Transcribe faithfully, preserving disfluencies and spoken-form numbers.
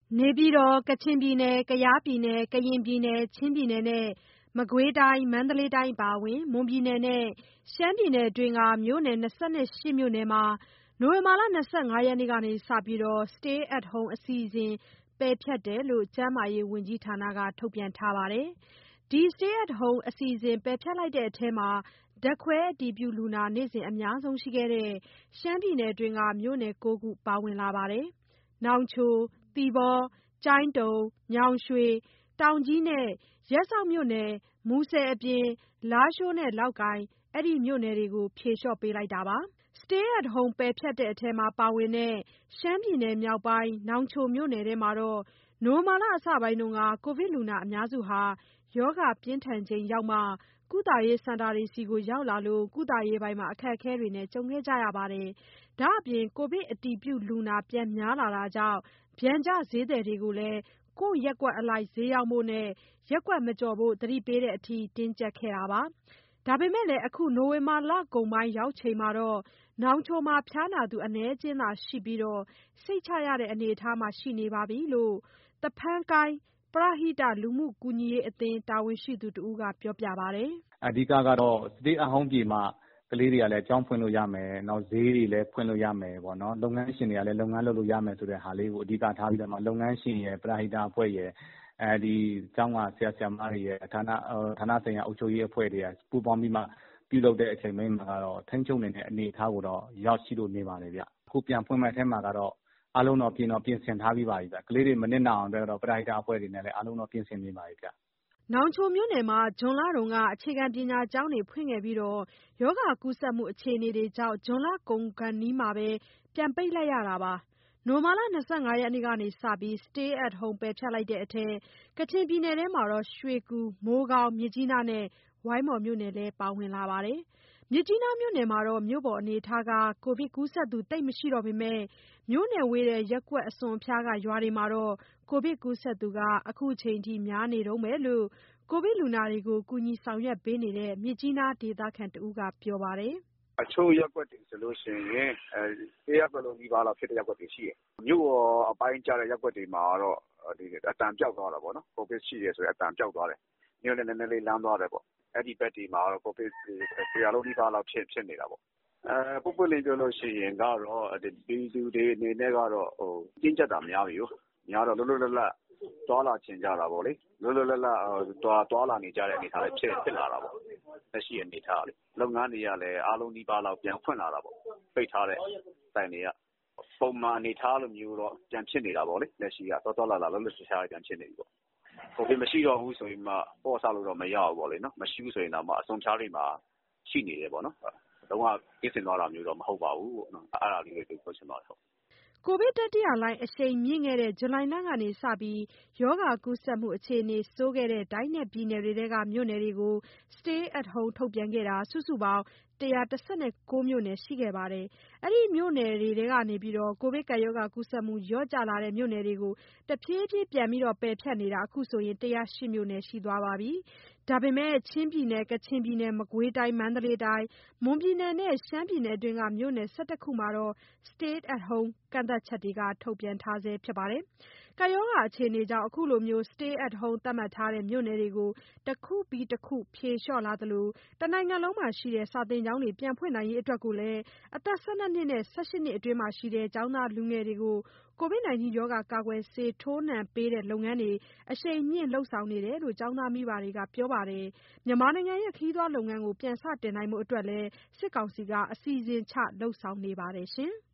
နေပြည်တော်၊ ကချင်ပြည်နယ်၊ ကယားပြည်နယ်၊ ကရင်ပြည်နယ်၊ ချင်းပြည်နယ်နဲ့ မကွေးတိုင်း၊ မန္တလေးတိုင်းအပါအဝင် မွန်ပြည်နယ်နဲ့ ရှမ်းပြည်နယ်အတွင်းက မြို့နယ် ၂၈ မြို့နယ်မှာ နိုဝင်ဘာလ ၂၅ ရက်နေ့ကစပြီး Stay at Home အစီအစဉ် ပယ်ဖျက်တယ်လို့ ကျန်းမာရေးဝန်ကြီးဌာနက ထုတ်ပြန်ထားပါတယ်။ ဒီ Stay at Home အစီအစဉ် ပယ်ဖျက်လိုက်တဲ့အထဲမှာ ဓာတ်ခွဲအတည်ပြုလူနာ နေ့စဉ်အများဆုံးရှိခဲ့တဲ့ ရှမ်းပြည်နယ်အတွင်းက မြို့နယ် ၉ ခု ပါဝင်လာပါတယ်။ နောင်ချို၊ သီပေါ၊ ကျိုင်းတုံ၊ ညောင်ရွှေ၊ တောင်ကြီးနဲ့ ရပ်စောက်မြို့နယ်၊ မူဆယ်အပြင် လားရှိုးနဲ့ လောက်ကိုင် အဲဒီမြို့နယ်တွေကို ဖြေလျှော့ပေးလိုက်တာပါ။ Stay at Home ပယ်ဖျက်တဲ့အထဲမှာ ပါဝင်တဲ့ ရှမ်းပြည်နယ်မြောက်ပိုင်း နောင်ချိုမြို့နယ်ထဲမှာတော့ နိုဝင်ဘာလအစပိုင်းက ကိုဗစ်လူနာအများစုဟာ ရောဂါပြင်းထန်ချိန်ရောက်မှ ကုသရေးစင်တာတွေဆီ ရောက်လာလို့ ကုသရေးပိုင်း အခက်အခဲတွေနဲ့ ကြုံခဲ့ကြရပါတယ်။ ဒါ့အပြင် ကိုဗစ်အတည်ပြုလူနာ ပြန်များလာတာကြောင့် ပျံကျဈေးသည်တွေကိုလည်း ကိုယ့်ရပ်ကွက်အလိုက် ဈေးရောင်းဖို့နဲ့ ရပ်ကွက်မကျော်ဖို့ သတိပေးတဲ့အထိ တင်းကျပ်ခဲ့တာပါ။ ဒါပေမဲ့လည်း အခု နိုဝင်ဘာလကုန်ပိုင်းရောက်ချိန်မှာတော့ နောင်ချိုမှာ ဖျားနာသူ အနည်းအကျဉ်းသာရှိပြီး စိတ်ချရတဲ့အနေအထားမှာ ရှိနေပြီလို့ သဖန်းကိုင်း ပရဟိတလူမှုကူညီရေးအသင်း တာဝန်ရှိသူတဦးက ပြောပါတယ်။ "အဓိကတော့ Stay at Home ပြင်မှ ကလေးတွေကလည်း ကျောင်းဖွင့်လို့ရမယ်။ ဈေးတွေလည်း ဖွင့်လို့ရမယ်ပေါ့နော်။ လုပ်ငန်းရှင်တွေကလည်း လုပ်ငန်းလုပ်လို့ရမယ်ဆိုတဲ့ဟာလေးကို အဓိကထားပြီးတော့မှ လုပ်ငန်းရှင်ရယ်၊ ပရဟိတအဖွဲ့ရယ်၊ ကျောင်းက ဆရာ၊ ဆရာမတွေရယ်၊ ဌာနဆိုင်ရာအုပ်ချုပ်ရေးအဖွဲ့တွေက ပူးပေါင်းပြီးမှ ပြုလုပ်တဲ့အချိန်မှာတော့ ထိန်းချုပ်နိုင်တဲ့အနေအထားကိုတော့ ရောက်ရှိလို့နေပါတယ်ဗျ။ အခုပြန်ဖွင့်မယ့်ထဲမှာကတော့ အားလုံးတော့ ပြင်ဆင်ထားပြီးပါပြီဗျ။ ကလေးတွေမနစ်နာအောင်အတွက်တော့ ပရဟိတအဖွဲ့တွေနဲ့လည်း အားလုံးတော့ ပြင်ဆင်နေပါပြီဗျ။ " နောင်ချိုမြို့နယ်မှာ ဇွန်လတုန်းက အခြေခံပညာကျောင်းတွေ ဖွင့်ခဲ့ပြီး ရောဂါကူးစက်မှုအခြေအနေကြောင့် ဇွန်လကုန်ခါနီးမှာပဲ ပြန်ပိတ်လိုက်ရတာပါ။ နိုဝင်ဘာလ ၂၅ ရက်နေ့ကစပြီး Stay at Home ပယ်ဖျက်လိုက်တဲ့အထဲ ကချင်ပြည်နယ်ထဲမှာတော့ ရွှေကူ၊ မိုးကောင်း၊ မြစ်ကြီးနားနဲ့ ဝိုင်းမော်မြို့နယ်လည်း ပါဝင်လာပါတယ်။ မြစ်ကြီးနားမြို့နယ်မှာတော့ မြို့ပေါ်အနေအထားက ကိုဗစ်ကူးစက်သူ သိပ်မရှိတော့ပေမဲ့ မြို့နဲ့ဝေးတဲ့ ရပ်ကွက်အစွန်အဖျားက ရွာတွေမှာတော့ ကိုဗစ်ကူးစက်သူ အခုချိန်ထိ များနေတုန်းပဲလို့ ကိုဗစ်လူနာတွေကို ကူညီဆောင်ရွက်ပေးနေတဲ့ မြစ်ကြီးနားဒေသခံတဦးက ပြောပါတယ်။ "တချို့ရပ်ကွက်တွေဆိုရင် တရပ်ကွက်လုံးနီးပါးလောက်ဖြစ်တဲ့ ရပ်ကွက်တွေရှိတယ်။ မြို့ပေါ်အပိုင်းကျတဲ့ ရပ်ကွက်တွေမှာတော့ အသံပျောက်သွားတာပေါ့နော်။ ကိုဗစ်ရှိတယ်ဆိုတဲ့ အသံပျောက်သွားတယ်။ မြို့နဲ့နည်းနည်းလေးလှမ်းသွားတယ်ပေါ့။ အဲဒီဘက်တွေမှာတော့ ကိုဗစ်တရွာလုံးနီးပါးလောက် ဖြစ်နေတာပေါ့။ ပွင့်ပွင့်လင်းလင်းပြောလို့ရှိရင်တော့ ပြည်သူတွေအနေနဲ့ကတော့ တင်းကျပ်တာများပြီကို။ များတော့ လွတ်လွတ်လပ်လပ် သွားလာချင်ကြတာပေါ့လေ။ လွတ်လွတ်လပ်လပ် သွားလာနေကြတဲ့အနေအထားလည်း ဖြစ်လာတာပေါ့။ လက်ရှိအနေအထားကလေ။ လုပ်ငန်းတွေကလည်း အားလုံးနီးပါးလောက် ပြန်ဖွင့်လာတာပေါ့။ ပိတ်ထားတဲ့ဆိုင်တွေက။ ပုံမှန်အနေအထားလိုမျိုးတော့ ပြန်ဖြစ်နေတာပေါ့လေ။ လက်ရှိက သွားသွားလာလာ လှုပ်လှုပ်ရှားရှား ပြန်ဖြစ်နေပြီပေါ့။ ကိုဗစ်မရှိတော့ဘူးဆိုပြီးမှ ပေါ့ဆလို့တော့မရဘူးပေါ့လေနော်။ မရှိဘူးဆိုရင်တောင်မှ အစွန်အဖျားတွေမှာ ရှိနေတယ်ပေါ့နော်။ လုံးဝကင်းစင်သွားတာမျိုးတော့ မဟုတ်ပါဘူးပေါ့နော်။ အဲဒါလေးပဲ ပြောချင်ပါတယ်။ " ကိုဗစ်တတိယလှိုင်း အရှိန်မြင့်ခဲ့တဲ့ ဇူလိုင်လကစပြီး ရောဂါကူးစက်မှုအခြေအနေ ဆိုးခဲ့တဲ့ တိုင်းနဲ့ပြည်နယ်တွေထဲက မြို့နယ်တွေကို Stay at Home ထုတ်ပြန်ခဲ့တာ စုစုပေါင်း ၁၁၉ မြို့နယ်ရှိခဲ့ပါတယ်။ အဲဒီမြို့နယ်တွေထဲကနေ ကိုဗစ်ရောဂါကူးစက်မှု လျော့ကျလာတဲ့ မြို့နယ်တွေကို တဖြည်းဖြည်း ပြန်ပယ်ဖျက်နေတာ အခုဆိုရင် ၁၀၈ မြို့နယ်ရှိသွားပါပြီ။ ဒါပေမဲ့ ချင်းပြည်နယ်၊ ကချင်ပြည်နယ်၊ မကွေးတိုင်း၊ မန္တလေးတိုင်း၊ မွန်ပြည်နယ်နဲ့ ရှမ်းပြည်နယ်အတွင်းက မြို့နယ် ၁၁ ခုမှာတော့ Stay at Home ကန့်သတ်ချက်တွေ ထုတ်ပြန်ထားဆဲဖြစ်ပါတယ်။ ကပ်ရောဂါအခြေအနေကြောင့် အခုလို Stay at Home သတ်မှတ်ထားတဲ့ မြို့နယ်တွေကို တခုပြီးတခု ဖြေလျှော့လာသလို တနိုင်ငံလုံးမှာရှိတဲ့ စာသင်ကျောင်းတွေ ပြန်ဖွင့်နိုင်ရေးအတွက်လည်း အသက် ၁၂ နှစ်နဲ့ ၁၈ နှစ်အတွင်းရှိ ကျောင်းသားလူငယ်တွေကို ကိုဗစ်ရောဂါကာကွယ်ဆေး ထိုးနှံပေးတဲ့လုပ်ငန်းတွေ အရှိန်မြှင့်လုပ်ဆောင်နေတယ်လို့ ကျောင်းသားမိဘတွေက ပြောပါတယ်။ မြန်မာနိုင်ငံရဲ့ ခရီးသွားလုပ်ငန်းကို ပြန်စတင်နိုင်ဖို့အတွက်လည်း စစ်ကောင်စီက အစီအစဉ်ချ လုပ်ဆောင်နေပါတယ်။